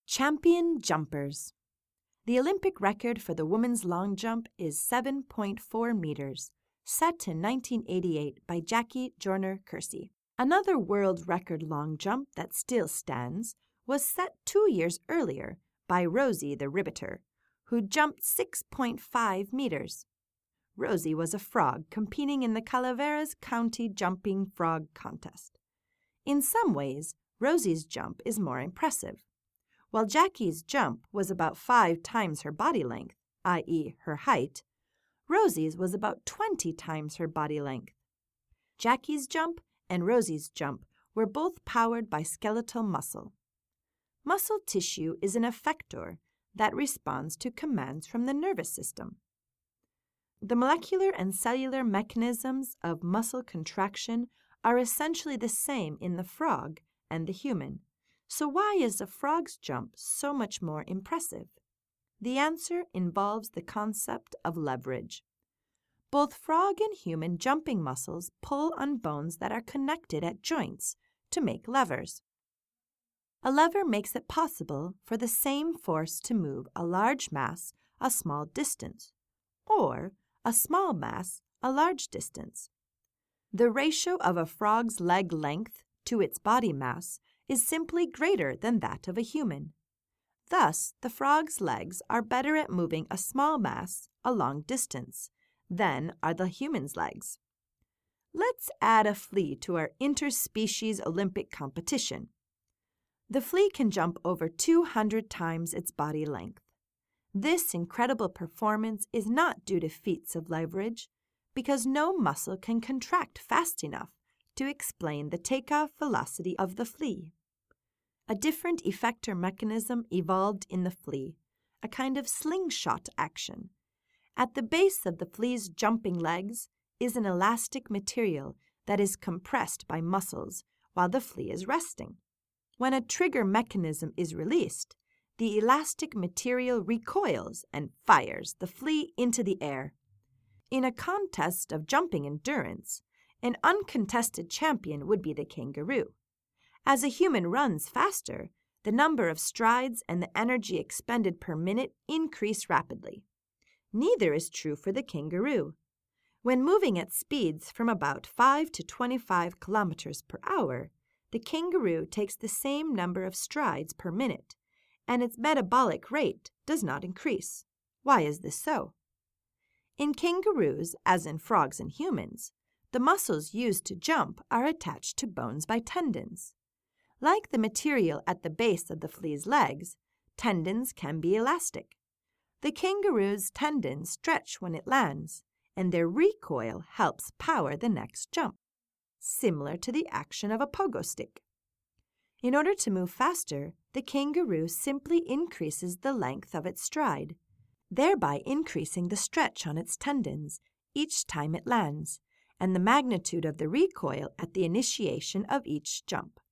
Champion jumpers. The Olympic record for the women's long jump is 7.4 meters, set in 1988 by Jackie Joyner-Kersee. Another world record long jump that still stands was set 2 years earlier by Rosie the Riveter, who jumped 6.5 meters. Rosie was a frog competing in the Calaveras County Jumping Frog Contest. In some ways, Rosie's jump is more impressive. While Jackie's jump was about 5 times her body length, i.e. her height, Rosie's was about 20 times her body length. Jackie's jump and Rosie's jump were both powered by skeletal muscle. Muscle tissue is an effector that responds to commands from the nervous system. The molecular and cellular mechanisms of muscle contraction are essentially the same in the frog and the human. So why is a frog's jump so much more impressive? The answer involves the concept of leverage. Both frog and human jumping muscles pull on bones that are connected at joints to make levers. A lever makes it possible for the same force to move a large mass a small distance, or a small mass a large distance. The ratio of a frog's leg length to its body mass is simply greater than that of a human. Thus, the frog's legs are better at moving a small mass a long distance than are the human's legs. Let's add a flea to our interspecies Olympic competition. The flea can jump over 200 times its body length. This incredible performance is not due to feats of leverage, because no muscle can contract fast enough to explain the takeoff velocity of the flea. A different effector mechanism evolved in the flea, a kind of slingshot action. At the base of the flea's jumping legs is an elastic material that is compressed by muscles while the flea is resting. When a trigger mechanism is released, the elastic material recoils and fires the flea into the air. In a contest of jumping endurance, an uncontested champion would be the kangaroo. As a human runs faster, the number of strides and the energy expended per minute increase rapidly. Neither is true for the kangaroo. When moving at speeds from about 5 to 25 kilometers per hour, the kangaroo takes the same number of strides per minute, and its metabolic rate does not increase. Why is this so? In kangaroos, as in frogs and humans, the muscles used to jump are attached to bones by tendons. Like the material at the base of the flea's legs, tendons can be elastic. The kangaroo's tendons stretch when it lands, and their recoil helps power the next jump, similar to the action of a pogo stick. In order to move faster, the kangaroo simply increases the length of its stride, thereby increasing the stretch on its tendons each time it lands, and the magnitude of the recoil at the initiation of each jump.